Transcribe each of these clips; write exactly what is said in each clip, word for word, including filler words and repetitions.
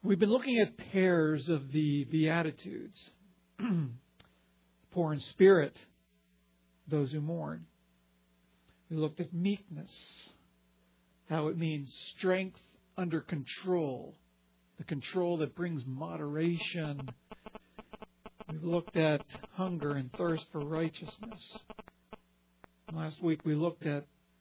We've been looking at pairs of the Beatitudes. Poor in spirit, those who mourn. We looked at meekness, how it means strength under control, the control that brings moderation. We've looked at hunger and thirst for righteousness. Last week we looked at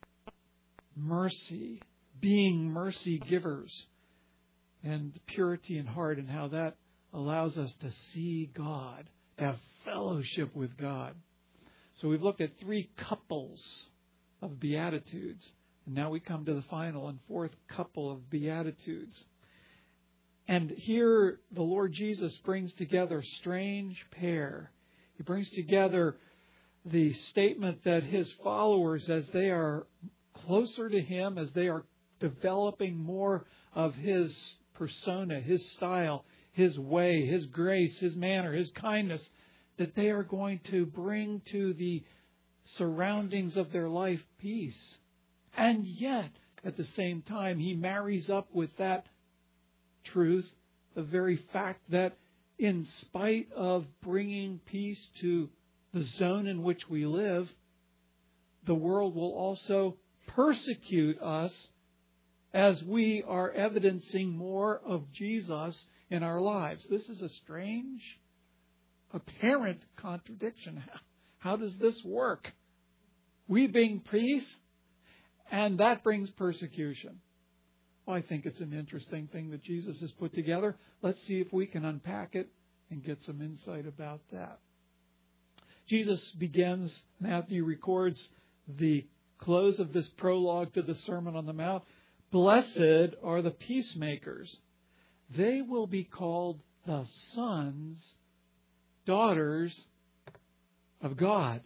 mercy, being mercy givers, and purity in heart, and how that allows us to see God, to have fellowship with God. So we've looked at three couples of Beatitudes, and now we come to the final and fourth couple of Beatitudes. And here the Lord Jesus brings together a strange pair. He brings together the statement that His followers, as they are closer to Him, as they are developing more of His persona, His style, His way, His grace, His manner, His kindness, that they are going to bring to the surroundings of their life peace. And yet, at the same time, He marries up with that truth the very fact that in spite of bringing peace to the zone in which we live, the world will also persecute us as we are evidencing more of Jesus in our lives. This is a strange, apparent contradiction. How does this work? We bring peace, and that brings persecution. Well, I think it's an interesting thing that Jesus has put together. Let's see if we can unpack it and get some insight about that. Jesus begins, Matthew records the close of this prologue to the Sermon on the Mount. Blessed are the peacemakers. They will be called the sons, daughters of God.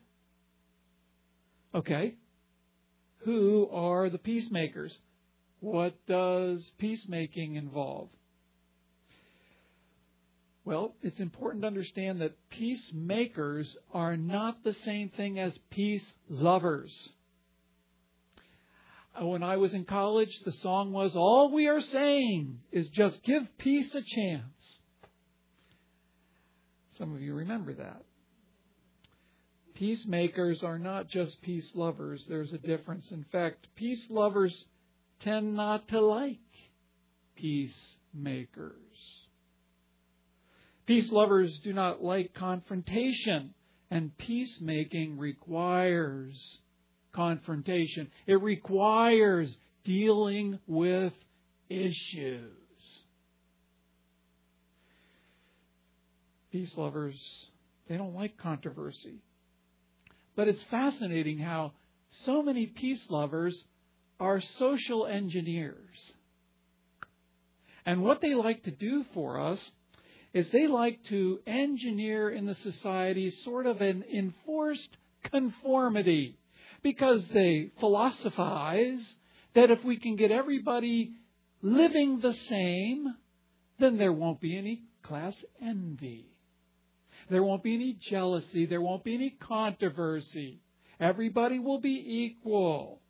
Okay. Who are the peacemakers? What does peacemaking involve? Well, it's important to understand that peacemakers are not the same thing as peace lovers. When I was in college, the song was, "All we are saying is just give peace a chance." Some of you remember that. Peacemakers are not just peace lovers. There's a difference. In fact, peace lovers tend not to like peacemakers. Peace lovers do not like confrontation, and peacemaking requires confrontation. It requires dealing with issues. Peace lovers, they don't like controversy. But it's fascinating how so many peace lovers are social engineers. And what they like to do for us is they like to engineer in the society sort of an enforced conformity, because they philosophize that if we can get everybody living the same, then there won't be any class envy. There won't be any jealousy. There won't be any controversy. Everybody will be equal.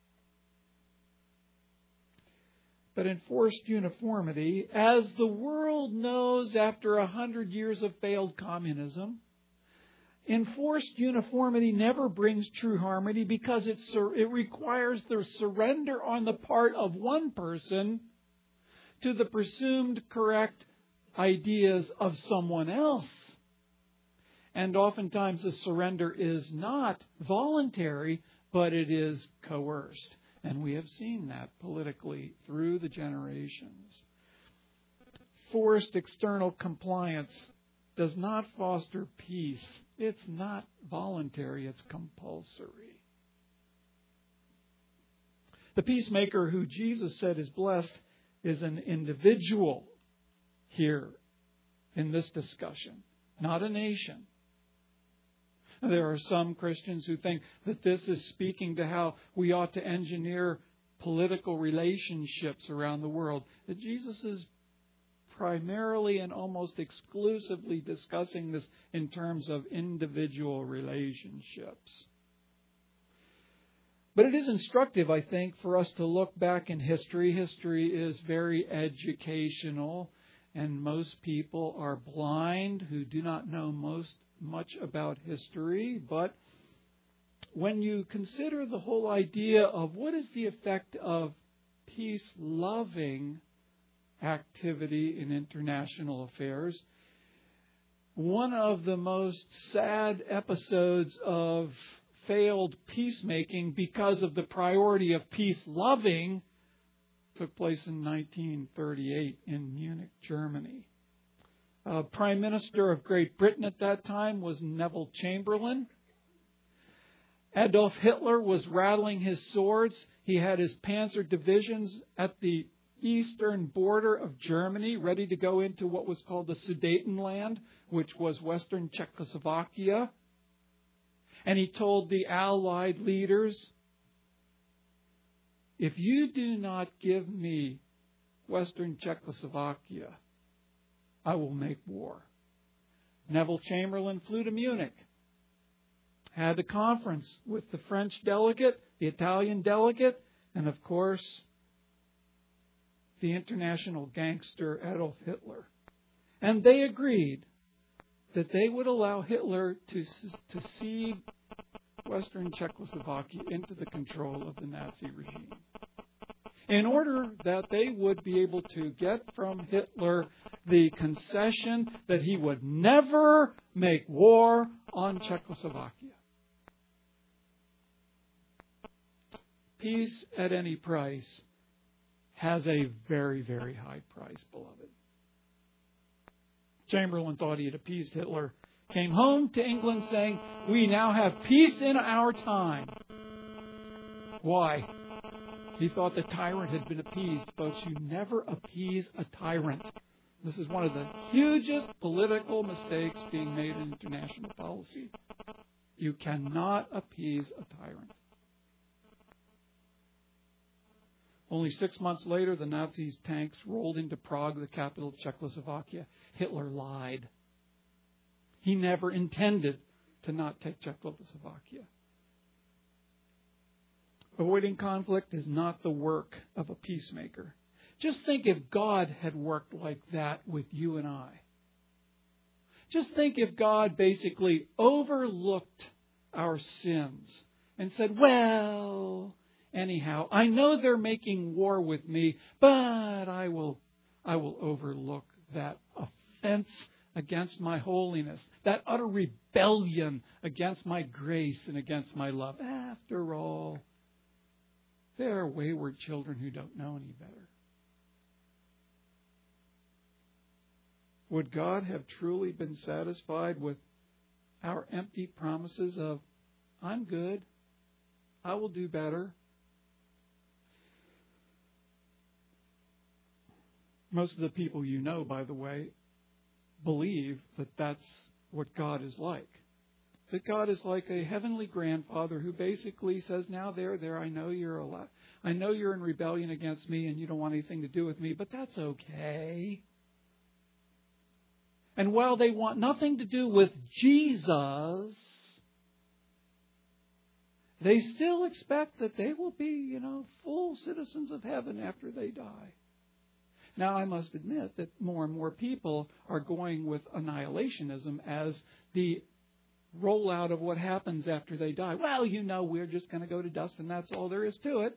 But enforced uniformity, as the world knows after a hundred years of failed communism, enforced uniformity never brings true harmony, because it, sur- it requires the surrender on the part of one person to the presumed correct ideas of someone else. And oftentimes the surrender is not voluntary, but it is coerced. And we have seen that politically through the generations. Forced external compliance does not foster peace. It's not voluntary, it's compulsory. The peacemaker who Jesus said is blessed is an individual here in this discussion, not a nation. There are some Christians who think that this is speaking to how we ought to engineer political relationships around the world. That Jesus is primarily and almost exclusively discussing this in terms of individual relationships. But it is instructive, I think, for us to look back in history. History is very educational. And most people are blind who do not know most much about history. But when you consider the whole idea of what is the effect of peace-loving activity in international affairs, one of the most sad episodes of failed peacemaking because of the priority of peace-loving took place in nineteen thirty-eight in Munich, Germany. Uh, Prime Minister of Great Britain at that time was Neville Chamberlain. Adolf Hitler was rattling his swords. He had his panzer divisions at the eastern border of Germany, ready to go into what was called the Sudetenland, which was western Czechoslovakia. And he told the Allied leaders, if you do not give me western Czechoslovakia, I will make war. Neville Chamberlain flew to Munich, had a conference with the French delegate, the Italian delegate, and of course, the international gangster Adolf Hitler. And they agreed that they would allow Hitler to, to cede western Czechoslovakia into the control of the Nazi regime, in order that they would be able to get from Hitler the concession that he would never make war on Czechoslovakia. Peace at any price has a very, very high price, beloved. Chamberlain thought he had appeased Hitler, came home to England saying, we now have peace in our time. Why? He thought the tyrant had been appeased. Folks, you never appease a tyrant. This is one of the hugest political mistakes being made in international policy. You cannot appease a tyrant. Only six months later, the Nazis' tanks rolled into Prague, the capital of Czechoslovakia. Hitler lied. He never intended to not take Czechoslovakia. Avoiding conflict is not the work of a peacemaker. Just think if God had worked like that with you and I. Just think if God basically overlooked our sins and said, well, anyhow, I know they're making war with me, but I will, I will overlook that offense against my holiness, that utter rebellion against my grace and against my love. After all, they are wayward children who don't know any better. Would God have truly been satisfied with our empty promises of, I'm good, I will do better? Most of the people you know, by the way, believe that that's what God is like. That God is like a heavenly grandfather who basically says, now there, there, I know you're alive. I know you're in rebellion against me and you don't want anything to do with me, but that's okay. And while they want nothing to do with Jesus, they still expect that they will be, you know, full citizens of heaven after they die. Now, I must admit that more and more people are going with annihilationism as the rollout of what happens after they die. Well, you know, we're just going to go to dust and that's all there is to it.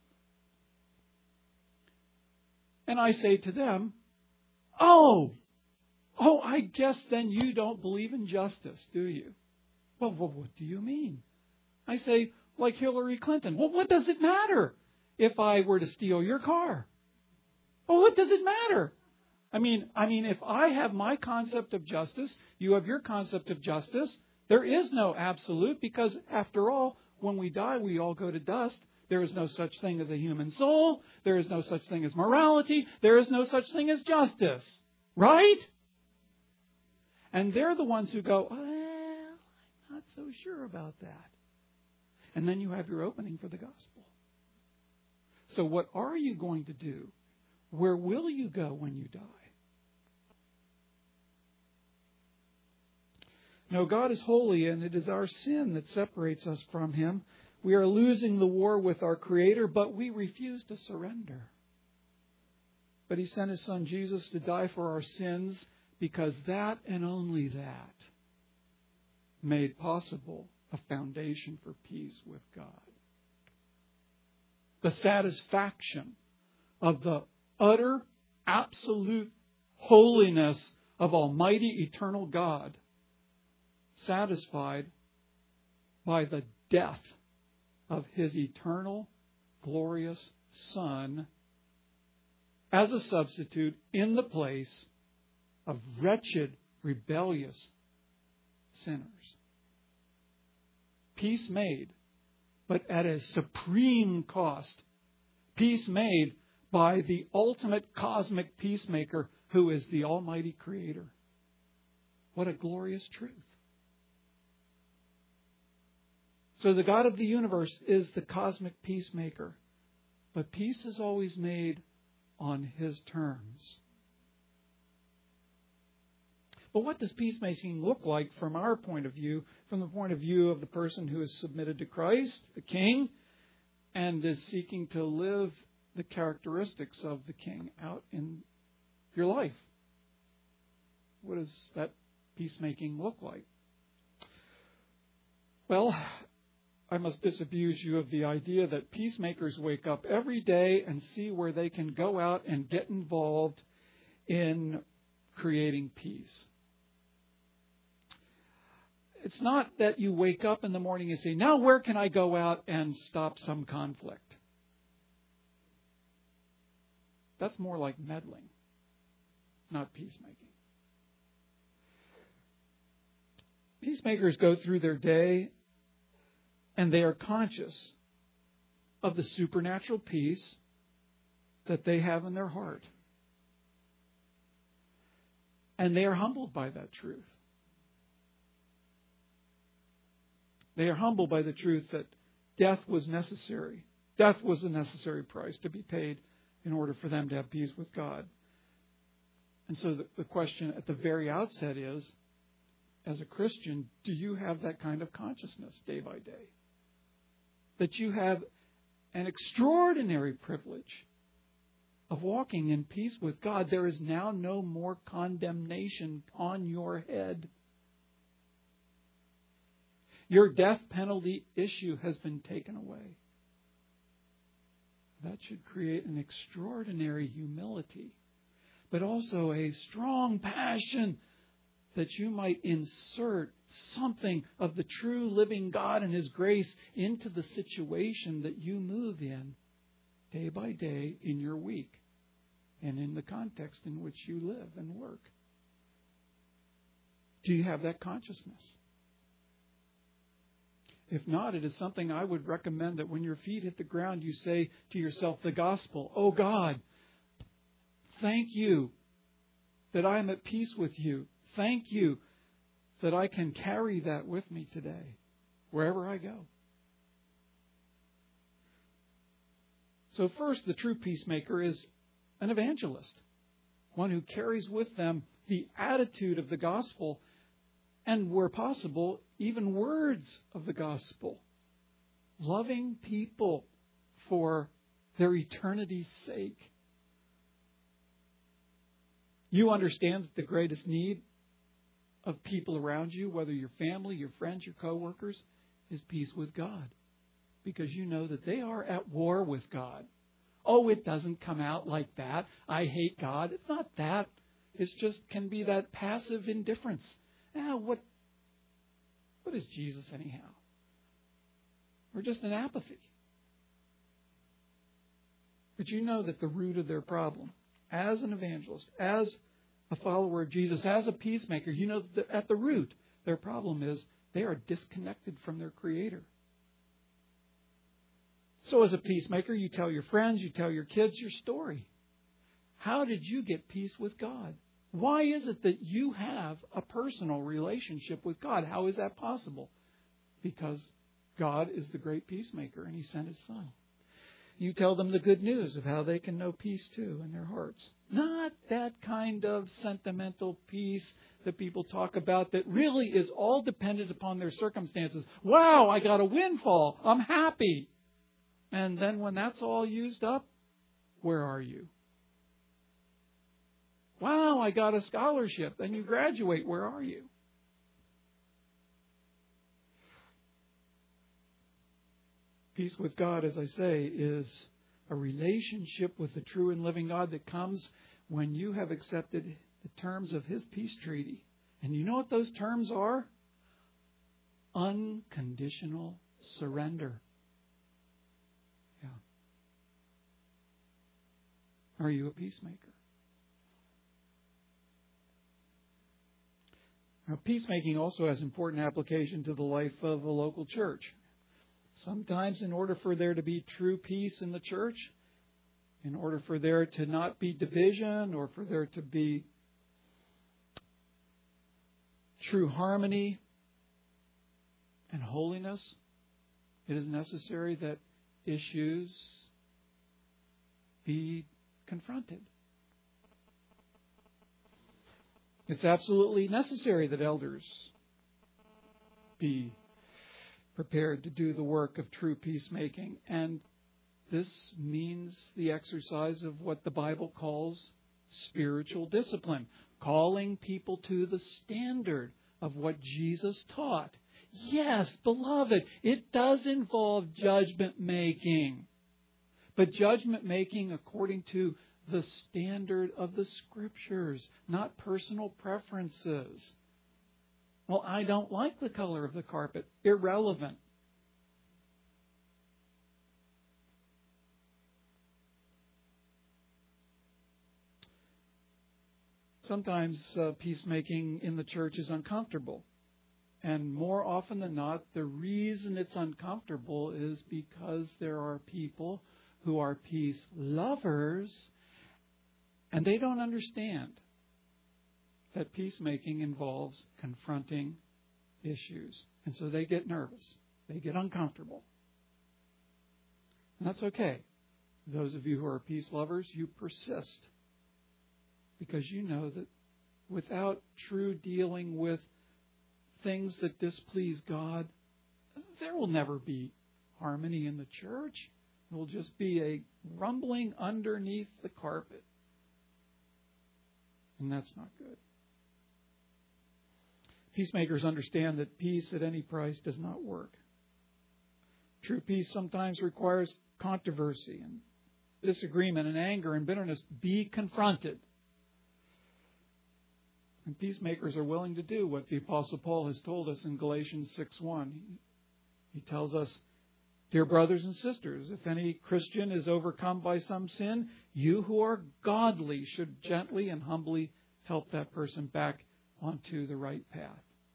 And I say to them, oh, oh, I guess then you don't believe in justice, do you? Well, well, what do you mean? I say, like Hillary Clinton. Well, what does it matter if I were to steal your car? Well, what does it matter? I mean, I mean, if I have my concept of justice, you have your concept of justice, there is no absolute because, after all, when we die, we all go to dust. There is no such thing as a human soul. There is no such thing as morality. There is no such thing as justice. Right? And they're the ones who go, well, I'm not so sure about that. And then you have your opening for the gospel. So what are you going to do? Where will you go when you die? No, God is holy, and it is our sin that separates us from Him. We are losing the war with our Creator, but we refuse to surrender. But He sent His Son Jesus to die for our sins, because that and only that made possible a foundation for peace with God. The satisfaction of the utter, absolute holiness of Almighty Eternal God, satisfied by the death of His eternal, glorious Son as a substitute in the place of wretched, rebellious sinners. Peace made, but at a supreme cost. Peace made by the ultimate cosmic peacemaker, who is the Almighty Creator. What a glorious truth. So the God of the universe is the cosmic peacemaker. But peace is always made on His terms. But what does peacemaking look like from our point of view, from the point of view of the person who is submitted to Christ, the King, and is seeking to live the characteristics of the King out in your life? What does that peacemaking look like? Well, I must disabuse you of the idea that peacemakers wake up every day and see where they can go out and get involved in creating peace. It's not that you wake up in the morning and say, now where can I go out and stop some conflict? That's more like meddling, not peacemaking. Peacemakers go through their day and they are conscious of the supernatural peace that they have in their heart. And they are humbled by that truth. They are humbled by the truth that death was necessary. Death was a necessary price to be paid in order for them to have peace with God. And so the, the question at the very outset is, as a Christian, do you have that kind of consciousness day by day? That you have an extraordinary privilege of walking in peace with God. There is now no more condemnation on your head. Your death penalty issue has been taken away. That should create an extraordinary humility, but also a strong passion that you might insert something of the true living God and His grace into the situation that you move in day by day in your week and in the context in which you live and work. Do you have that consciousness? If not, it is something I would recommend that when your feet hit the ground, you say to yourself the gospel, oh God, thank you that I am at peace with you. Thank you that I can carry that with me today, wherever I go. So first, the true peacemaker is an evangelist, one who carries with them the attitude of the gospel and, where possible, even words of the gospel. Loving people for their eternity's sake. You understand that the greatest need of people around you, whether your family, your friends, your co-workers, is peace with God. Because you know that they are at war with God. Oh, it doesn't come out like that. I hate God. It's not that. It just can be that passive indifference. Ah, what, what is Jesus anyhow? Or just an apathy. But you know that the root of their problem, as an evangelist, as a follower of Jesus, as a peacemaker, you know that at the root, their problem is they are disconnected from their Creator. So as a peacemaker, you tell your friends, you tell your kids your story. How did you get peace with God? Why is it that you have a personal relationship with God? How is that possible? Because God is the great peacemaker and He sent His Son. You tell them the good news of how they can know peace too in their hearts. Not that kind of sentimental peace that people talk about that really is all dependent upon their circumstances. Wow, I got a windfall. I'm happy. And then when that's all used up, where are you? Wow, I got a scholarship. Then you graduate. Where are you? Peace with God, as I say, is a relationship with the true and living God that comes when you have accepted the terms of His peace treaty. And you know what those terms are? Unconditional surrender. Yeah. Are you a peacemaker? Now, peacemaking also has important application to the life of a local church. Sometimes in order for there to be true peace in the church, in order for there to not be division or for there to be true harmony and holiness, it is necessary that issues be confronted. It's absolutely necessary that elders be prepared to do the work of true peacemaking. And this means the exercise of what the Bible calls spiritual discipline, calling people to the standard of what Jesus taught. Yes, beloved, it does involve judgment making, but judgment making according to the standard of the Scriptures, not personal preferences. Well, I don't like the color of the carpet. Irrelevant. Sometimes uh, peacemaking in the church is uncomfortable. And more often than not, the reason it's uncomfortable is because there are people who are peace lovers and they don't understand that peacemaking involves confronting issues. And so they get nervous. They get uncomfortable. And that's okay. Those of you who are peace lovers, you persist. Because you know that without true dealing with things that displease God, there will never be harmony in the church. It will just be a rumbling underneath the carpet. And that's not good. Peacemakers understand that peace at any price does not work. True peace sometimes requires controversy and disagreement and anger and bitterness be confronted. And peacemakers are willing to do what the Apostle Paul has told us in Galatians six one. He, he tells us, "Dear brothers and sisters, if any Christian is overcome by some sin, you who are godly should gently and humbly help that person back onto the right path."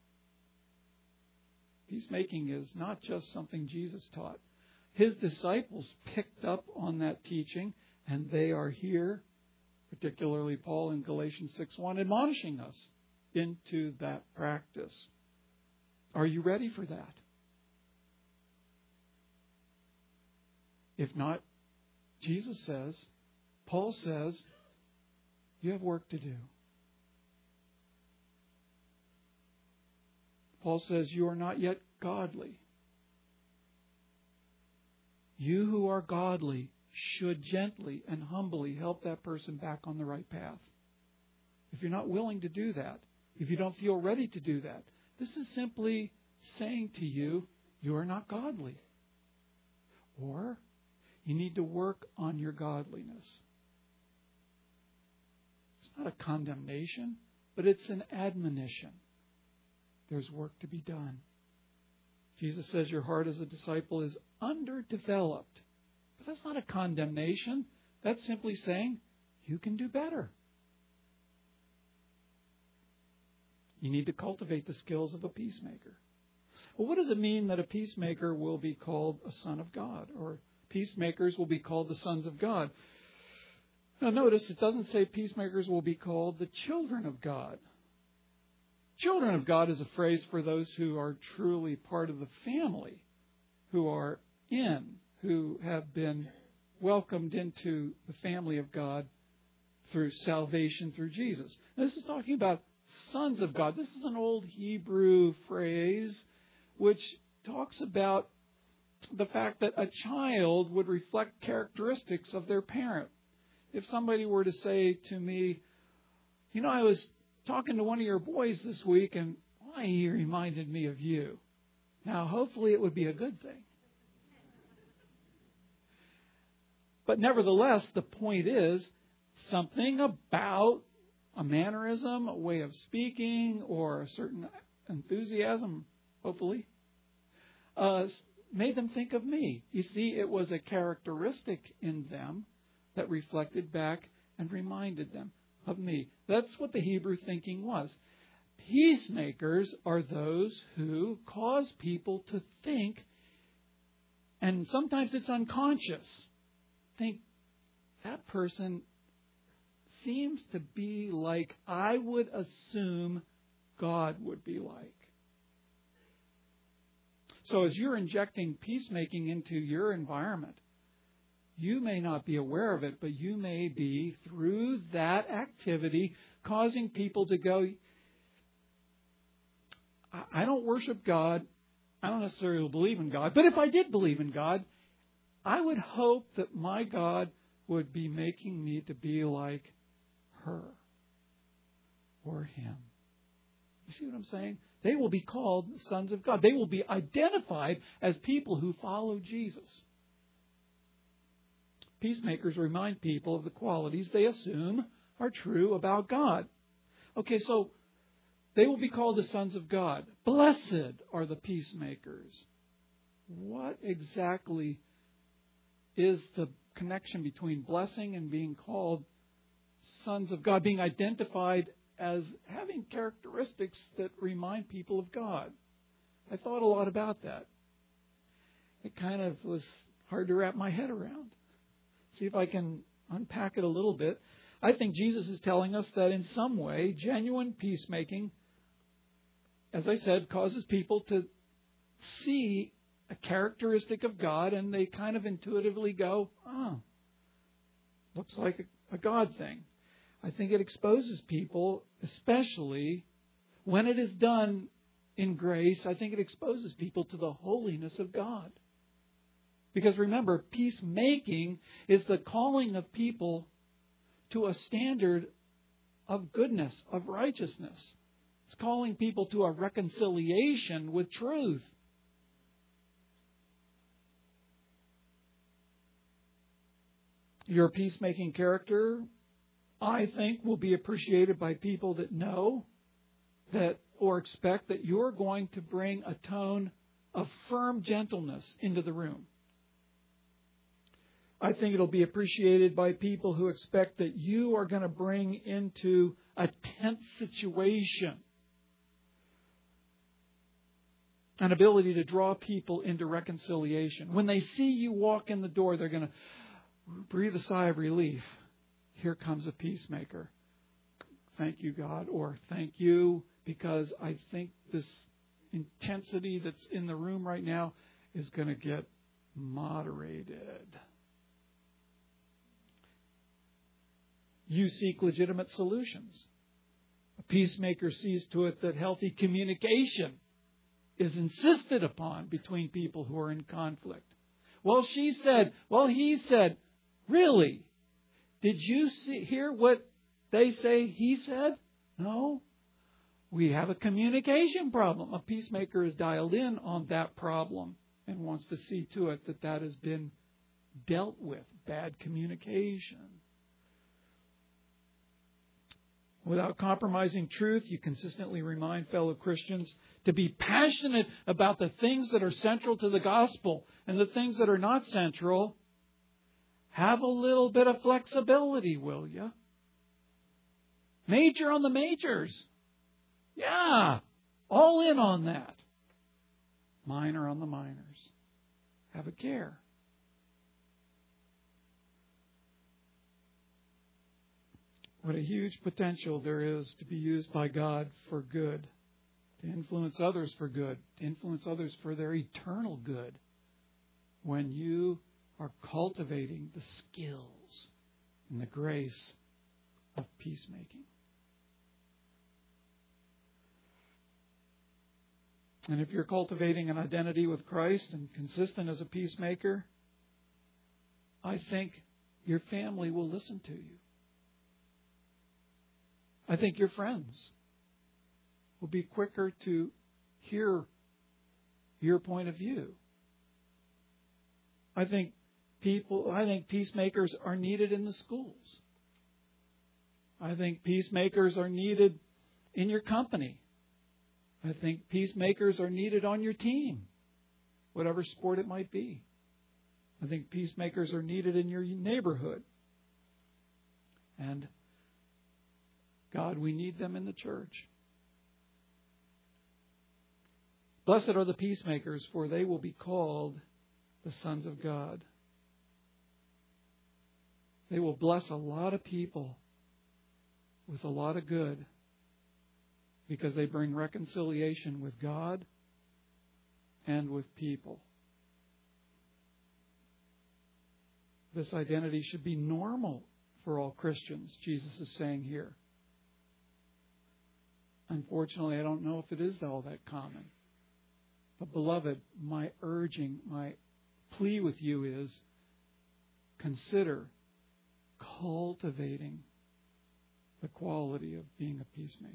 Peacemaking is not just something Jesus taught. His disciples picked up on that teaching, and they are here, particularly Paul in Galatians six one, admonishing us into that practice. Are you ready for that? If not, Jesus says, Paul says, you have work to do. Paul says, you are not yet godly. You who are godly should gently and humbly help that person back on the right path. If you're not willing to do that, if you don't feel ready to do that, this is simply saying to you, you are not godly. Or you need to work on your godliness. It's not a condemnation, but it's an admonition. There's work to be done. Jesus says your heart as a disciple is underdeveloped. But that's not a condemnation. That's simply saying you can do better. You need to cultivate the skills of a peacemaker. Well, what does it mean that a peacemaker will be called a son of God, or peacemakers will be called the sons of God? Now notice it doesn't say peacemakers will be called the children of God. Children of God is a phrase for those who are truly part of the family, who are in, who have been welcomed into the family of God through salvation through Jesus. Now, this is talking about sons of God. This is an old Hebrew phrase which talks about the fact that a child would reflect characteristics of their parent. If somebody were to say to me, You know, I was talking to one of your boys this week, and why he reminded me of you. Now, hopefully it would be a good thing. But nevertheless, the point is something about a mannerism, a way of speaking, or a certain enthusiasm, hopefully, uh, made them think of me. You see, it was a characteristic in them that reflected back and reminded them of me. That's what the Hebrew thinking was. Peacemakers are those who cause people to think, and sometimes it's unconscious, think, that person seems to be like I would assume God would be like. So as you're injecting peacemaking into your environment, you may not be aware of it, but you may be, through that activity, causing people to go, I don't worship God. I don't necessarily believe in God. But if I did believe in God, I would hope that my God would be making me to be like her or him. You see what I'm saying? They will be called sons of God. They will be identified as people who follow Jesus. Peacemakers remind people of the qualities they assume are true about God. Okay, so they will be called the sons of God. Blessed are the peacemakers. What exactly is the connection between blessing and being called sons of God, being identified as having characteristics that remind people of God? I thought a lot about that. It kind of was hard to wrap my head around. See if I can unpack it a little bit. I think Jesus is telling us that in some way, genuine peacemaking, as I said, causes people to see a characteristic of God, and they kind of intuitively go, oh, looks like a, a God thing. I think it exposes people, especially when it is done in grace, I think it exposes people to the holiness of God. Because remember, peacemaking is the calling of people to a standard of goodness, of righteousness. It's calling people to a reconciliation with truth. Your peacemaking character, I think, will be appreciated by people that know that or expect that you're going to bring a tone of firm gentleness into the room. I think it'll be appreciated by people who expect that you are going to bring into a tense situation an ability to draw people into reconciliation. When they see you walk in the door, they're going to breathe a sigh of relief. Here comes a peacemaker. Thank you, God, or thank you, because I think this intensity that's in the room right now is going to get moderated. You seek legitimate solutions. A peacemaker sees to it that healthy communication is insisted upon between people who are in conflict. Well, she said, well, he said, really? Did you see, hear what they say he said? No. We have a communication problem. A peacemaker is dialed in on that problem and wants to see to it that that has been dealt with. Bad communication. Without compromising truth, you consistently remind fellow Christians to be passionate about the things that are central to the gospel, and the things that are not central, have a little bit of flexibility, will you? Major on the majors. Yeah, all in on that. Minor on the minors. Have a care. What a huge potential there is to be used by God for good, to influence others for good, to influence others for their eternal good, when you are cultivating the skills and the grace of peacemaking. And if you're cultivating an identity with Christ and consistent as a peacemaker, I think your family will listen to you. I think your friends will be quicker to hear your point of view. I think people, I think peacemakers are needed in the schools. I think peacemakers are needed in your company. I think peacemakers are needed on your team, whatever sport it might be. I think peacemakers are needed in your neighborhood. And God, we need them in the church. Blessed are the peacemakers, for they will be called the sons of God. They will bless a lot of people with a lot of good because they bring reconciliation with God and with people. This identity should be normal for all Christians, Jesus is saying here. Unfortunately, I don't know if it is all that common. But beloved, my urging, my plea with you is consider cultivating the quality of being a peacemaker.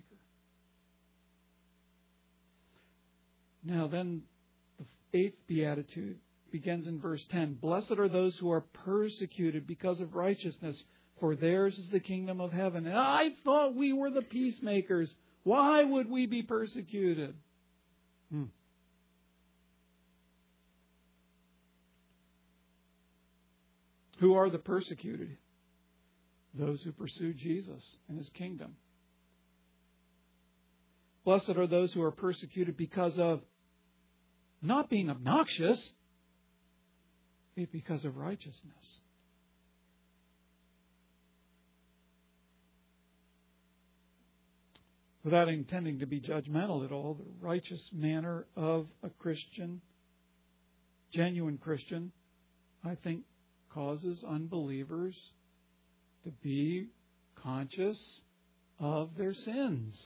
Now then, the eighth beatitude begins in verse ten. Blessed are those who are persecuted because of righteousness, for theirs is the kingdom of heaven. And I thought we were the peacemakers. Why would we be persecuted? Hmm. Who are the persecuted? Those who pursue Jesus and His kingdom. Blessed are those who are persecuted because of not being obnoxious, but because of righteousness. Without intending to be judgmental at all, the righteous manner of a Christian, genuine Christian, I think, causes unbelievers to be conscious of their sins.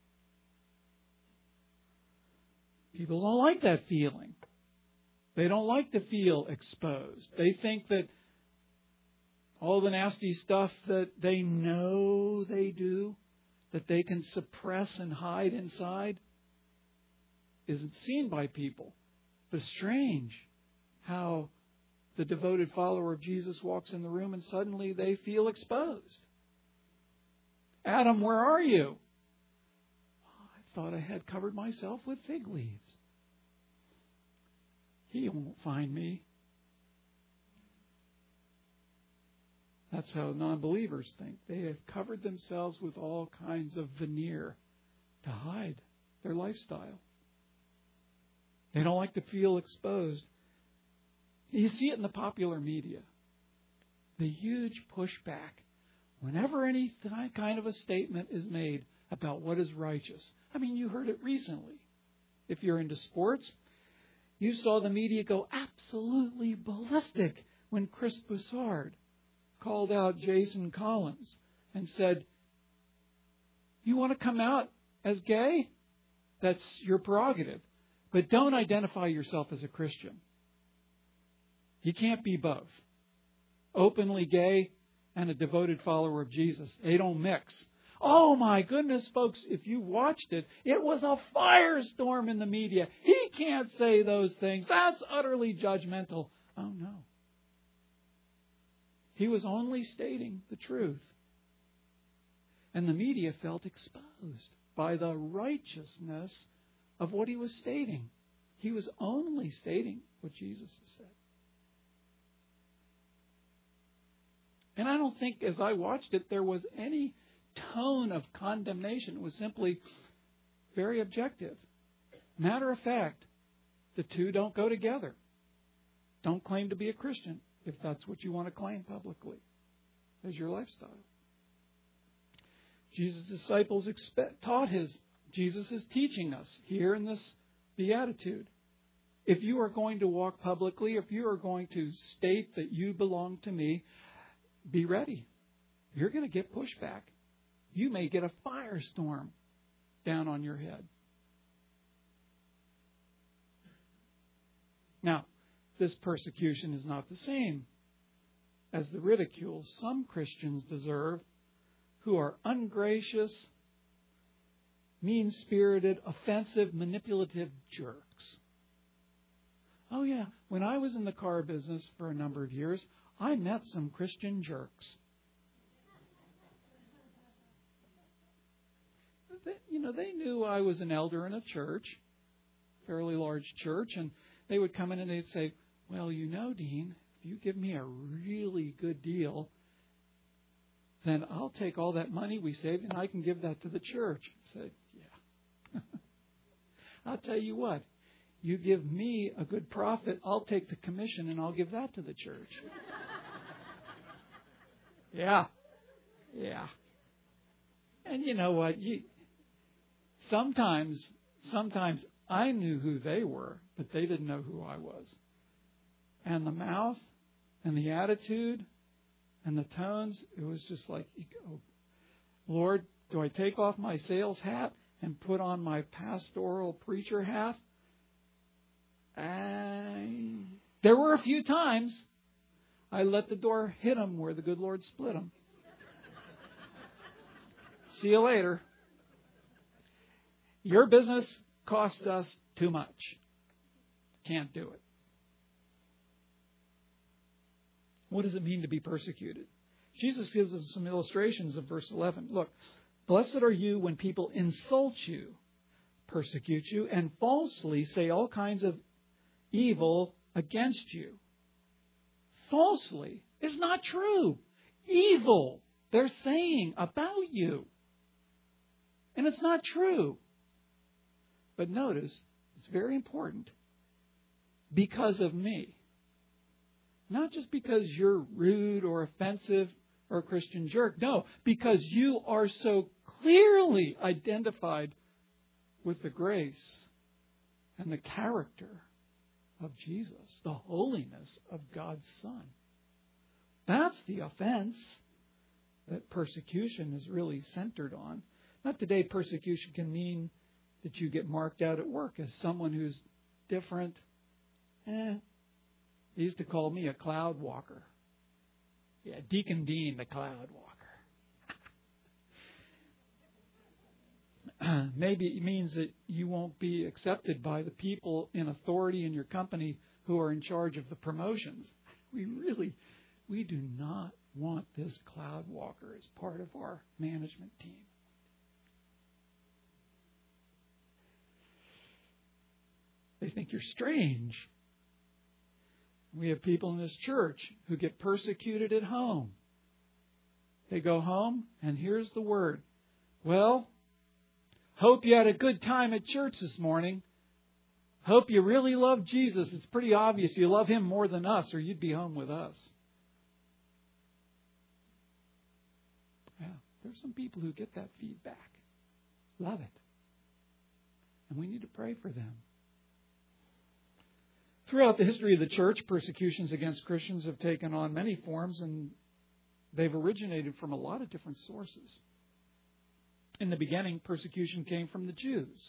People don't like that feeling. They don't like to feel exposed. They think that all the nasty stuff that they know they do, that they can suppress and hide inside, isn't seen by people. But it's strange how the devoted follower of Jesus walks in the room and suddenly they feel exposed. Adam, where are you? Oh, I thought I had covered myself with fig leaves. He won't find me. That's how non-believers think. They have covered themselves with all kinds of veneer to hide their lifestyle. They don't like to feel exposed. You see it in the popular media. The huge pushback whenever any kind of a statement is made about what is righteous. I mean, you heard it recently. If you're into sports, you saw the media go absolutely ballistic when Chris Broussard called out Jason Collins and said, you want to come out as gay? That's your prerogative. But don't identify yourself as a Christian. You can't be both. Openly gay and a devoted follower of Jesus. They don't mix. Oh my goodness, folks, if you watched it, it was a firestorm in the media. He can't say those things. That's utterly judgmental. Oh no. He was only stating the truth. And the media felt exposed by the righteousness of what he was stating. He was only stating what Jesus has said. And I don't think, as I watched it, there was any tone of condemnation. It was simply very objective. Matter of fact, the two don't go together. Don't claim to be a Christian if that's what you want to claim publicly as your lifestyle. Jesus' disciples expect, taught his, Jesus is teaching us here in this beatitude. If you are going to walk publicly, if you are going to state that you belong to me, be ready. You're going to get pushback. You may get a firestorm down on your head. Now, this persecution is not the same as the ridicule some Christians deserve who are ungracious mean-spirited, offensive, manipulative jerks. Oh yeah, when I was in the car business for a number of years, I met some Christian jerks. They, you know, they knew I was an elder in a church, fairly large church, and they would come in and they'd say, well, you know, Dean, if you give me a really good deal, then I'll take all that money we saved and I can give that to the church. I said, yeah. I'll tell you what, you give me a good profit, I'll take the commission and I'll give that to the church. Yeah. Yeah. And you know what? You, sometimes, sometimes I knew who they were, but they didn't know who I was. And the mouth and the attitude and the tones, it was just like, oh, Lord, do I take off my sales hat and put on my pastoral preacher hat? I... There were a few times I let the door hit them where the good Lord split them. See you later. Your business costs us too much. Can't do it. What does it mean to be persecuted? Jesus gives us some illustrations of verse eleven. Look, blessed are you when people insult you, persecute you, and falsely say all kinds of evil against you. Falsely is not true. Evil they're saying about you. And it's not true. But notice, it's very important, because of me. Not just because you're rude or offensive or a Christian jerk. No, because you are so clearly identified with the grace and the character of Jesus, the holiness of God's Son. That's the offense that persecution is really centered on. Not today, persecution can mean that you get marked out at work as someone who's different. Eh, they used to call me a cloud walker. Yeah, Deacon Dean, the cloud walker. Maybe it means that you won't be accepted by the people in authority in your company who are in charge of the promotions. We really, we do not want this cloud walker as part of our management team. They think you're strange. We have people in this church who get persecuted at home. They go home, and here's the word. Well, hope you had a good time at church this morning. Hope you really love Jesus. It's pretty obvious you love Him more than us, or you'd be home with us. Yeah, there's some people who get that feedback. Love it. And we need to pray for them. Throughout the history of the church, persecutions against Christians have taken on many forms, and they've originated from a lot of different sources. In the beginning, persecution came from the Jews.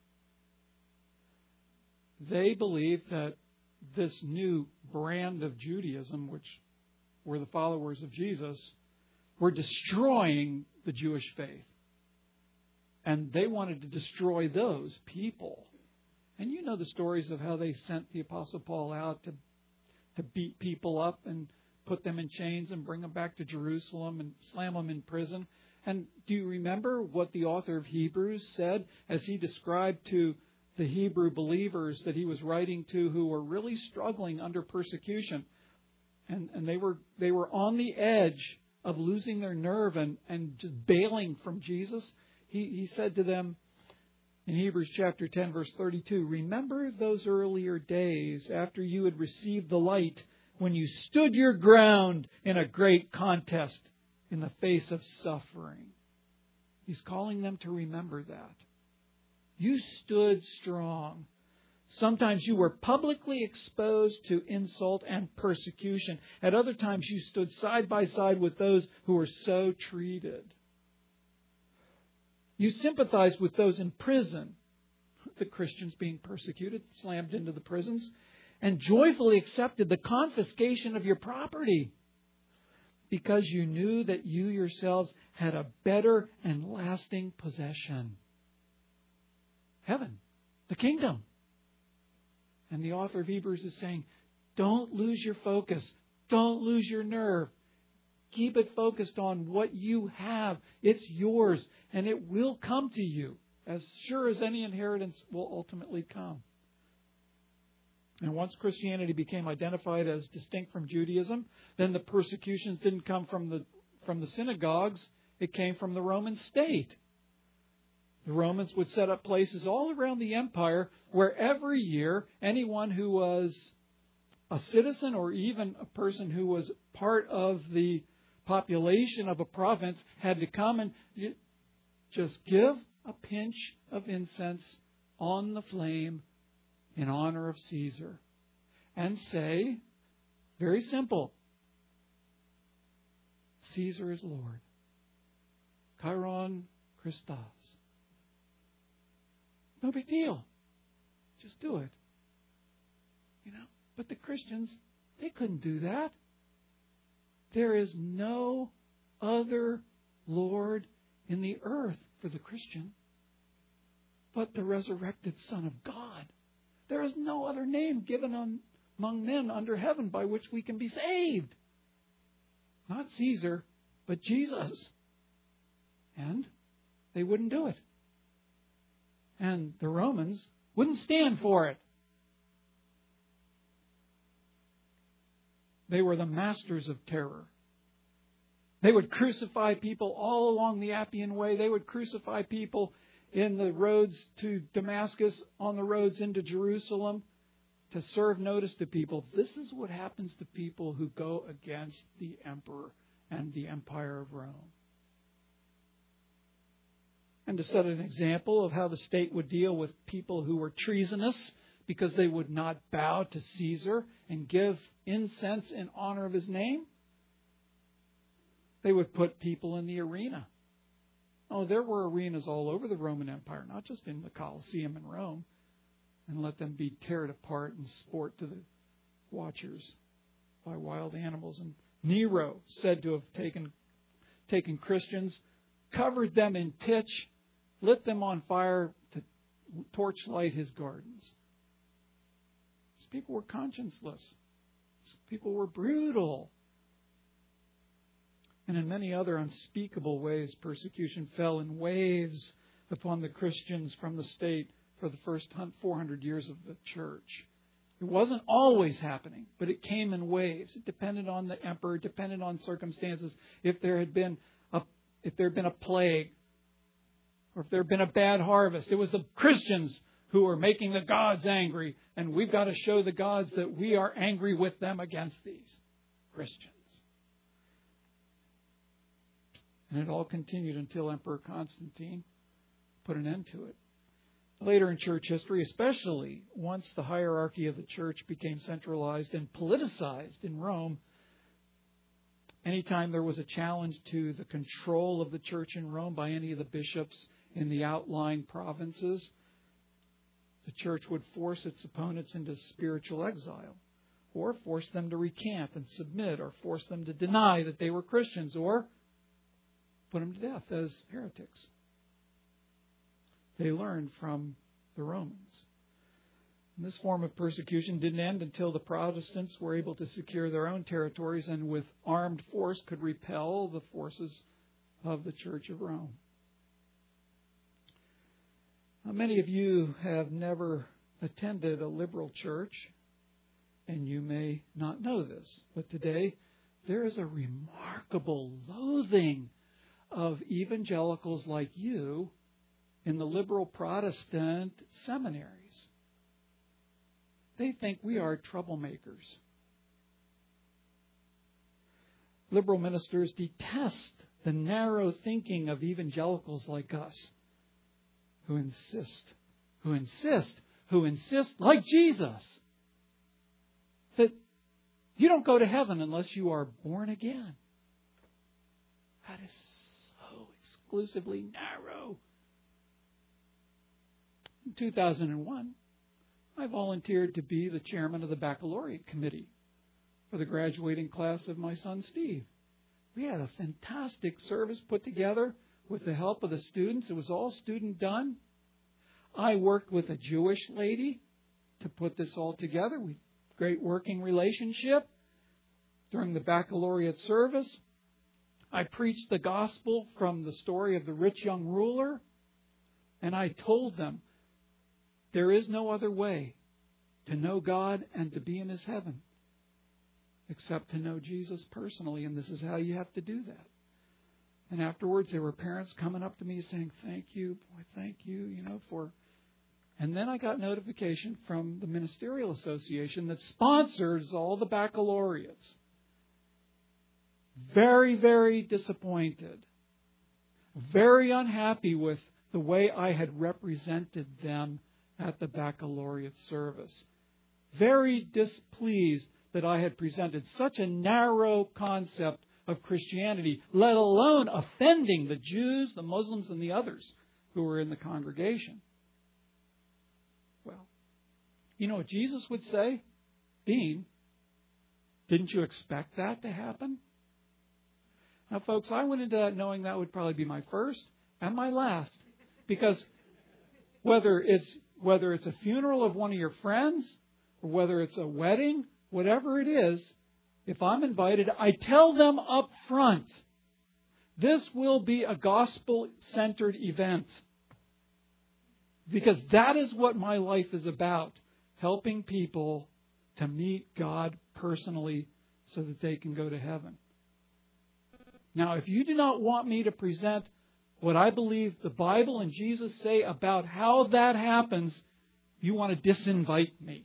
They believed that this new brand of Judaism, which were the followers of Jesus, were destroying the Jewish faith. And they wanted to destroy those people. And you know the stories of how they sent the Apostle Paul out to to beat people up and put them in chains and bring them back to Jerusalem and slam them in prison. And do you remember what the author of Hebrews said as he described to the Hebrew believers that he was writing to, who were really struggling under persecution? And, and they were they were on the edge of losing their nerve and, and just bailing from Jesus. He, he said to them, in Hebrews chapter ten, verse thirty-two, remember those earlier days after you had received the light, when you stood your ground in a great contest in the face of suffering. He's calling them to remember that. You stood strong. Sometimes you were publicly exposed to insult and persecution. At other times you stood side by side with those who were so treated. You sympathized with those in prison, the Christians being persecuted, slammed into the prisons, and joyfully accepted the confiscation of your property because you knew that you yourselves had a better and lasting possession. heaven, the kingdom. And the author of Hebrews is saying, don't lose your focus. Don't lose your nerve. Keep it focused on what you have. It's yours, and it will come to you, as sure as any inheritance will ultimately come. And once Christianity became identified as distinct from Judaism, then the persecutions didn't come from the from the synagogues. It came from the Roman state. The Romans would set up places all around the empire where every year anyone who was a citizen or even a person who was part of the population of a province had to come and just give a pinch of incense on the flame in honor of Caesar and say, very simple, Caesar is Lord. Chiron Christos. No big deal. Just do it. You know, but the Christians, they couldn't do that. There is no other Lord in the earth for the Christian but the resurrected Son of God. There is no other name given on, among men under heaven by which we can be saved. Not Caesar, but Jesus. And they wouldn't do it. And the Romans wouldn't stand for it. They were the masters of terror. They would crucify people all along the Appian Way. They would crucify people in the roads to Damascus, on the roads into Jerusalem, to serve notice to people. This is what happens to people who go against the emperor and the empire of Rome. And to set an example of how the state would deal with people who were treasonous because they would not bow to Caesar and give incense in honor of his name, they would put people in the arena. Oh, there were arenas all over the Roman Empire, not just in the Colosseum in Rome, and let them be teared apart and sport to the watchers by wild animals. And Nero, said to have taken, taken Christians, covered them in pitch, lit them on fire to torchlight his gardens. These people were conscienceless. These people were brutal. And in many other unspeakable ways, persecution fell in waves upon the Christians from the state for the first four hundred years of the church. It wasn't always happening, but it came in waves. It depended on the emperor, it depended on circumstances. If there had been a, if there had been a plague, or if there had been a bad harvest, it was the Christians who were making the gods angry, and we've got to show the gods that we are angry with them against these Christians. And it all continued until Emperor Constantine put an end to it. Later in church history, especially once the hierarchy of the church became centralized and politicized in Rome, anytime there was a challenge to the control of the church in Rome by any of the bishops in the outlying provinces, the church would force its opponents into spiritual exile, or force them to recant and submit, or force them to deny that they were Christians, or put them to death as heretics. They learned from the Romans. And this form of persecution didn't end until the Protestants were able to secure their own territories and with armed force could repel the forces of the Church of Rome. Now, many of you have never attended a liberal church, and you may not know this, but today there is a remarkable loathing of evangelicals like you in the liberal Protestant seminaries. They think we are troublemakers. Liberal ministers detest the narrow thinking of evangelicals like us who insist, who insist, who insist, like Jesus, that you don't go to heaven unless you are born again. That is exclusively narrow. In two thousand one, I volunteered to be the chairman of the baccalaureate committee for the graduating class of my son Steve. We had a fantastic service put together with the help of the students. It was all student done. I worked with a Jewish lady to put this all together. We great working relationship during the baccalaureate service. I preached the gospel from the story of the rich young ruler, and I told them there is no other way to know God and to be in His heaven except to know Jesus personally, and this is how you have to do that. And afterwards, there were parents coming up to me saying, "Thank you, boy, thank you, you know, for..." And then I got notification from the Ministerial Association that sponsors all the baccalaureates. Very, very disappointed. Very unhappy with the way I had represented them at the baccalaureate service. Very displeased that I had presented such a narrow concept of Christianity, let alone offending the Jews, the Muslims, and the others who were in the congregation. Well, you know what Jesus would say? Dean, didn't you expect that to happen? Now, folks, I went into that knowing that would probably be my first and my last. Because whether it's whether it's a funeral of one of your friends or whether it's a wedding, whatever it is, if I'm invited, I tell them up front, this will be a gospel-centered event. Because that is what my life is about, helping people to meet God personally so that they can go to heaven. Now, if you do not want me to present what I believe the Bible and Jesus say about how that happens, you want to disinvite me.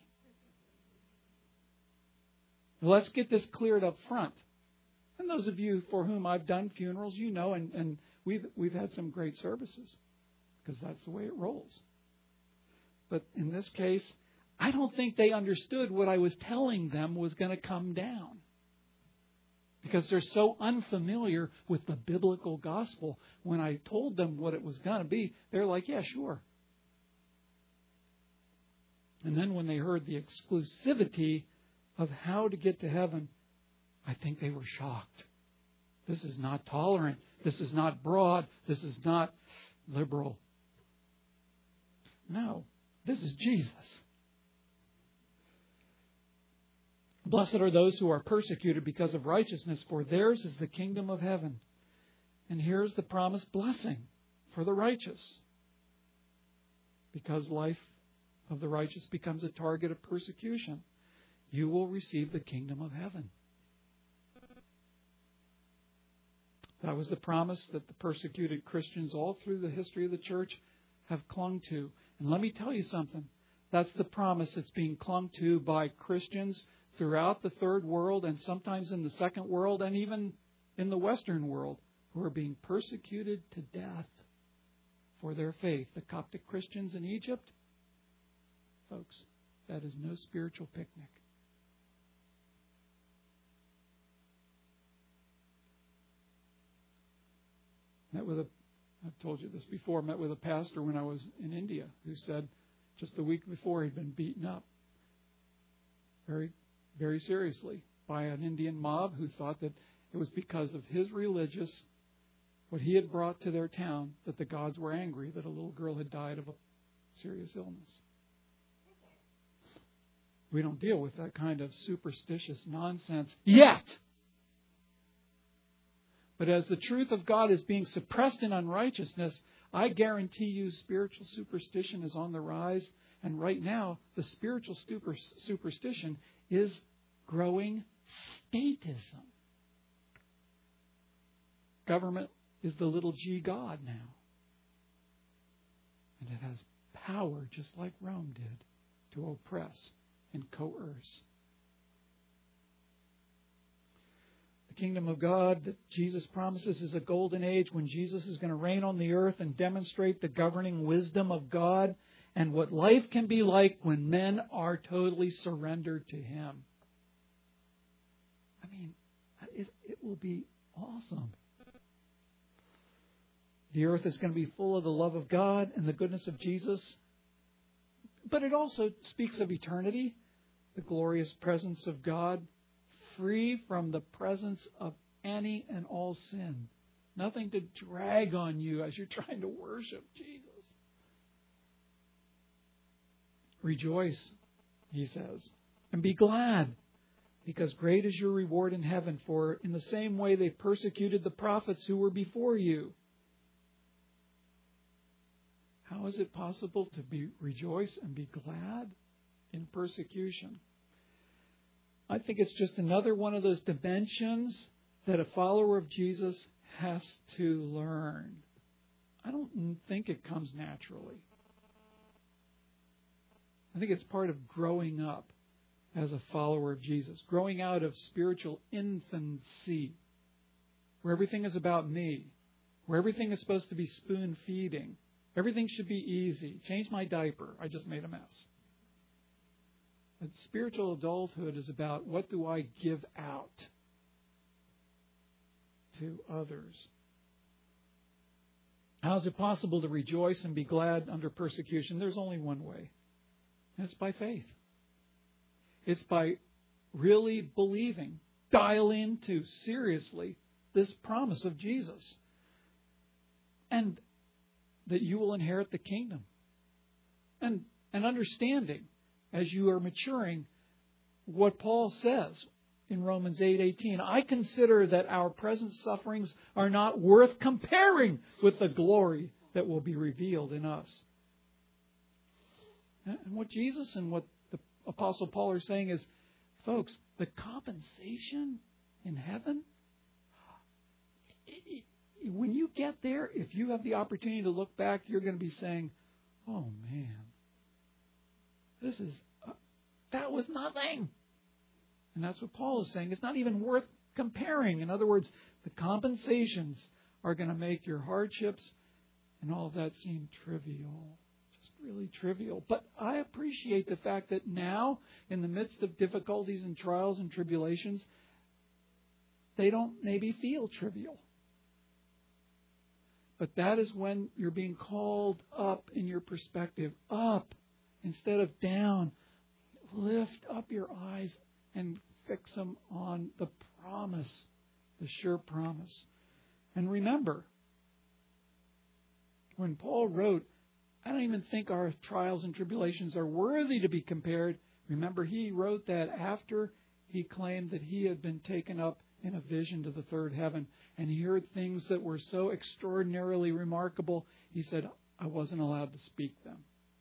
Let's get this cleared up front. And those of you for whom I've done funerals, you know, and, and we've we've had some great services because that's the way it rolls. But in this case, I don't think they understood what I was telling them was going to come down. Because they're so unfamiliar with the biblical gospel. When I told them what it was going to be, they're like, yeah, sure. And then when they heard the exclusivity of how to get to heaven, I think they were shocked. This is not tolerant. This is not broad. This is not liberal. No, this is Jesus. Blessed are those who are persecuted because of righteousness, for theirs is the kingdom of heaven. And here's the promised blessing for the righteous. Because life of the righteous becomes a target of persecution, you will receive the kingdom of heaven. That was the promise that the persecuted Christians all through the history of the church have clung to. And let me tell you something. That's the promise that's being clung to by Christians throughout the third world and sometimes in the second world and even in the Western world who are being persecuted to death for their faith. The Coptic Christians in Egypt, folks, that is no spiritual picnic. Met with a, I've told you this before, met with a pastor when I was in India who said just the week before he'd been beaten up very very seriously by an Indian mob who thought that it was because of his religious, what he had brought to their town, that the gods were angry that a little girl had died of a serious illness. We don't deal with that kind of superstitious nonsense yet. But as the truth of God is being suppressed in unrighteousness, I guarantee you spiritual superstition is on the rise. And right now, the spiritual super, superstition is growing statism. Government is the little g God now. And it has power, just like Rome did, to oppress and coerce. The kingdom of God that Jesus promises is a golden age when Jesus is going to reign on the earth and demonstrate the governing wisdom of God and what life can be like when men are totally surrendered to Him. I mean, it, it will be awesome. The earth is going to be full of the love of God and the goodness of Jesus. But it also speaks of eternity, the glorious presence of God, free from the presence of any and all sin. Nothing to drag on you as you're trying to worship Jesus. Rejoice, he says, and be glad, because great is your reward in heaven, for in the same way they persecuted the prophets who were before you. How is it possible to be rejoice and be glad in persecution? I think it's just another one of those dimensions that a follower of Jesus has to learn. I don't think it comes naturally. I think it's part of growing up as a follower of Jesus, growing out of spiritual infancy, where everything is about me, where everything is supposed to be spoon feeding. Everything should be easy. Change my diaper. I just made a mess. But spiritual adulthood is about, what do I give out to others? How is it possible to rejoice and be glad under persecution? There's only one way, and it's by faith. It's by really believing, dial into seriously this promise of Jesus, and that you will inherit the kingdom. And, and understanding, as you are maturing, what Paul says in Romans eight eighteen. I consider that our present sufferings are not worth comparing with the glory that will be revealed in us. And what Jesus and what the Apostle Paul are saying is, folks, the compensation in heaven, it, it, when you get there, if you have the opportunity to look back, you're going to be saying, oh man, this is, uh, that was nothing. And that's what Paul is saying. It's not even worth comparing. In other words, the compensations are going to make your hardships and all of that seem trivial. Just really trivial. But I appreciate the fact that now, in the midst of difficulties and trials and tribulations, they don't maybe feel trivial. But that is when you're being called up in your perspective. Up instead of down. Lift up your eyes and fix them on the promise, the sure promise. And remember, when Paul wrote, I don't even think our trials and tribulations are worthy to be compared. Remember, he wrote that after he claimed that he had been taken up in a vision to the third heaven. And he heard things that were so extraordinarily remarkable, he said, I wasn't allowed to speak them.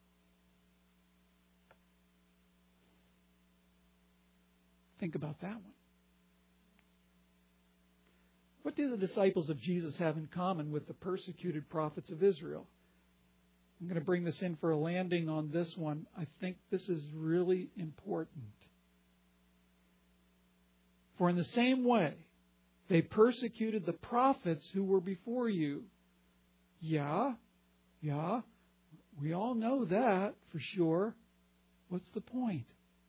Think about that one. What do the disciples of Jesus have in common with the persecuted prophets of Israel? I'm going to bring this in for a landing on this one. I think this is really important. For in the same way, they persecuted the prophets who were before you. Yeah, yeah, we all know that for sure. What's the point?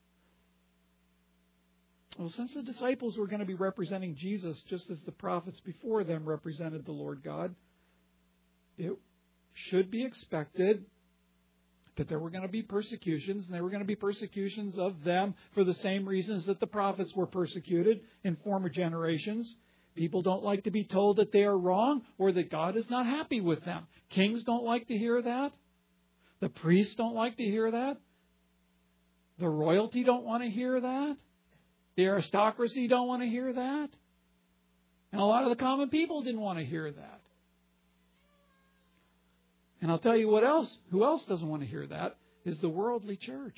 Well, since the disciples were going to be representing Jesus just as the prophets before them represented the Lord God, it should be expected that there were going to be persecutions, and there were going to be persecutions of them for the same reasons that the prophets were persecuted in former generations. People don't like to be told that they are wrong or that God is not happy with them. Kings don't like to hear that. The priests don't like to hear that. The royalty don't want to hear that. The aristocracy don't want to hear that. And a lot of the common people didn't want to hear that. And I'll tell you what else, who else doesn't want to hear that, is the worldly church.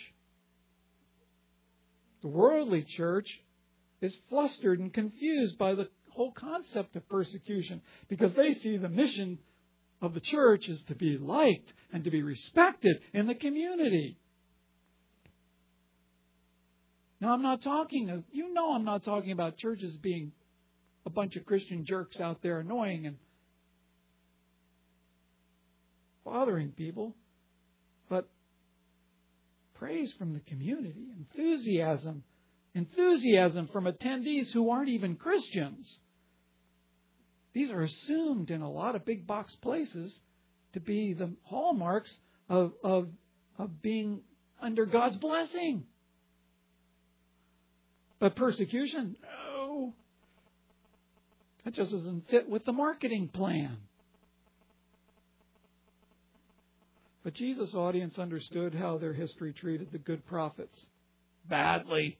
The worldly church is flustered and confused by the whole concept of persecution because they see the mission of the church is to be liked and to be respected in the community. Now, I'm not talking, of, you know I'm not talking about churches being a bunch of Christian jerks out there annoying and bothering people, but praise from the community, enthusiasm, enthusiasm from attendees who aren't even Christians. These are assumed in a lot of big box places to be the hallmarks of, of, of being under God's blessing. But persecution, no. That just doesn't fit with the marketing plan. But Jesus' audience understood how their history treated the good prophets badly.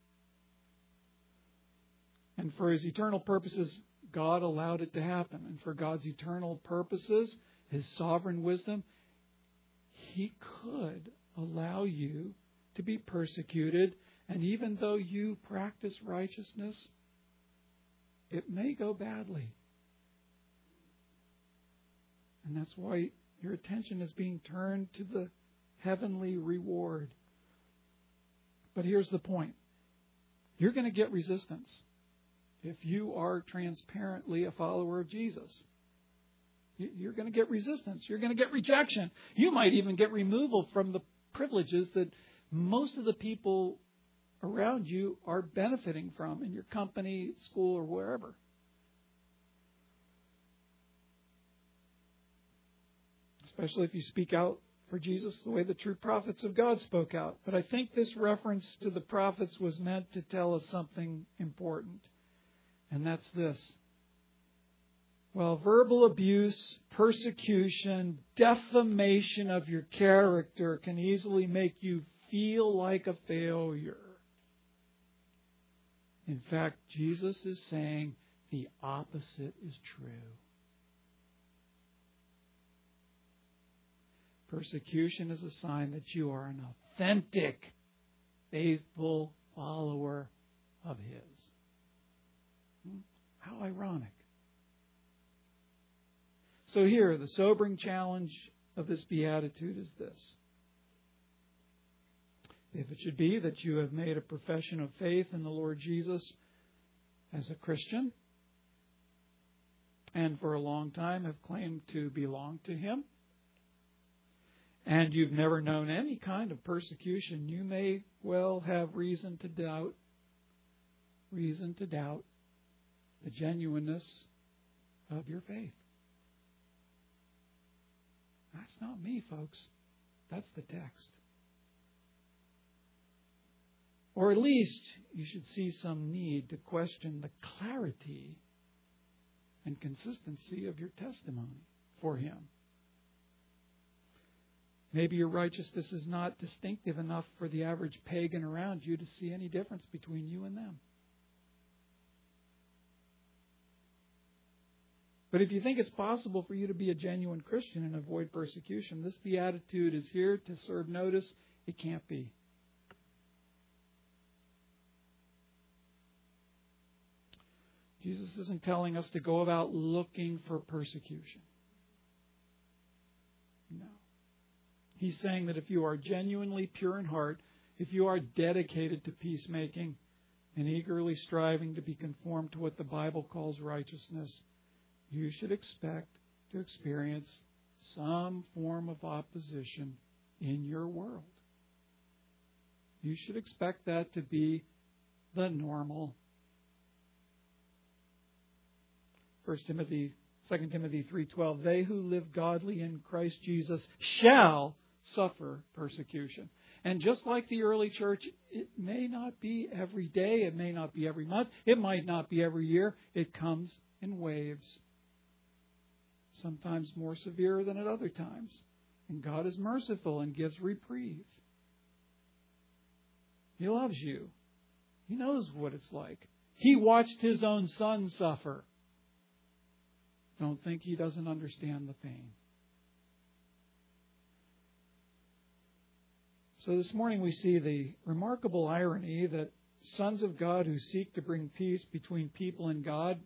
And for His eternal purposes, God allowed it to happen. And for God's eternal purposes, His sovereign wisdom, He could allow you to be persecuted. And even though you practice righteousness, it may go badly. And that's why your attention is being turned to the heavenly reward. But here's the point. You're going to get resistance if you are transparently a follower of Jesus. You're going to get resistance. You're going to get rejection. You might even get removal from the privileges that most of the people around you are benefiting from in your company, school, or wherever. Especially if you speak out for Jesus the way the true prophets of God spoke out. But I think this reference to the prophets was meant to tell us something important. And that's this. While verbal abuse, persecution, defamation of your character can easily make you feel like a failure, in fact, Jesus is saying the opposite is true. Persecution is a sign that you are an authentic, faithful follower of His. How ironic. So here, the sobering challenge of this beatitude is this. If it should be that you have made a profession of faith in the Lord Jesus as a Christian, and for a long time have claimed to belong to Him, and you've never known any kind of persecution, you may well have reason to doubt, reason to doubt the genuineness of your faith. That's not me, folks. That's the text. Or at least you should see some need to question the clarity and consistency of your testimony for Him. Maybe your righteousness is not distinctive enough for the average pagan around you to see any difference between you and them. But if you think it's possible for you to be a genuine Christian and avoid persecution, this beatitude is here to serve notice. It can't be. Jesus isn't telling us to go about looking for persecution. No. He's saying that if you are genuinely pure in heart, if you are dedicated to peacemaking and eagerly striving to be conformed to what the Bible calls righteousness, you should expect to experience some form of opposition in your world. You should expect that to be the normal. First Timothy, Second Timothy three twelve, they who live godly in Christ Jesus shall suffer persecution. And just like the early church, it may not be every day, it may not be every month, it might not be every year. It comes in waves. Sometimes more severe than at other times. And God is merciful and gives reprieve. He loves you. He knows what it's like. He watched His own Son suffer. Don't think He doesn't understand the pain. So this morning we see the remarkable irony that sons of God who seek to bring peace between people and God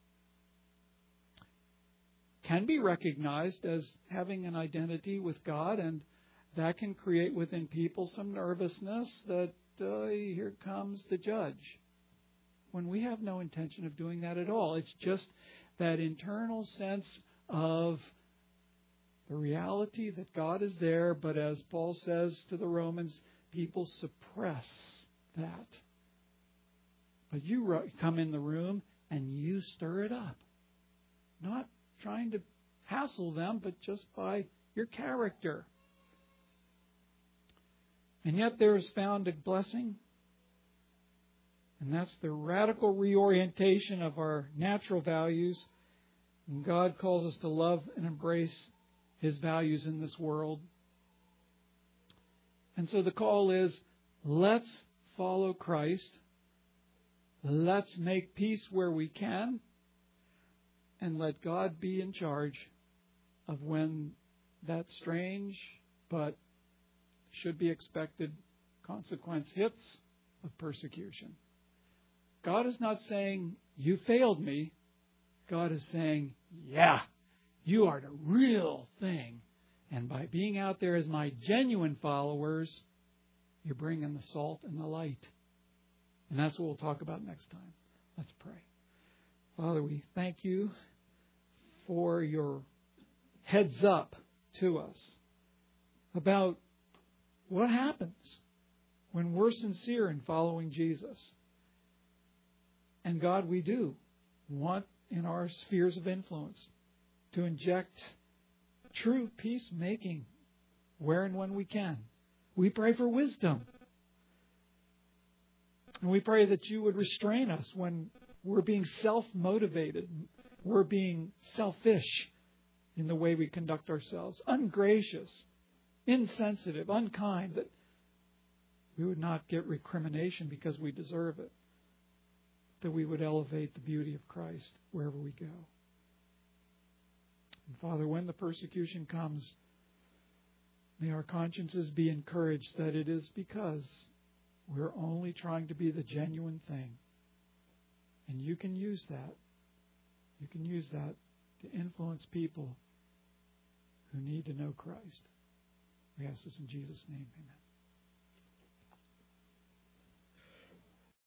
can be recognized as having an identity with God, and that can create within people some nervousness that uh, here comes the judge, when we have no intention of doing that at all. It's just that internal sense of the reality that God is there, but as Paul says to the Romans, people suppress that. But you come in the room and you stir it up. Not trying to hassle them, but just by your character. And yet there is found a blessing, and that's the radical reorientation of our natural values. And God calls us to love and embrace His values in this world And so the call is, let's follow Christ. Let's make peace where we can. And let God be in charge of when that strange but should be expected consequence hits of persecution. God is not saying, you failed me. God is saying, yeah, you are the real thing. And by being out there as my genuine followers, you're bringing the salt and the light. And that's what we'll talk about next time. Let's pray. Father, we thank you for your heads up to us about what happens when we're sincere in following Jesus. And God, we do want in our spheres of influence to inject true peacemaking where and when we can. We pray for wisdom. And we pray that you would restrain us when we're being self-motivated. We're being selfish in the way we conduct ourselves, ungracious, insensitive, unkind, that we would not get recrimination because we deserve it, that we would elevate the beauty of Christ wherever we go. And Father, when the persecution comes, may our consciences be encouraged that it is because we're only trying to be the genuine thing. And you can use that. You can use that to influence people who need to know Christ. We ask this in Jesus' name. Amen.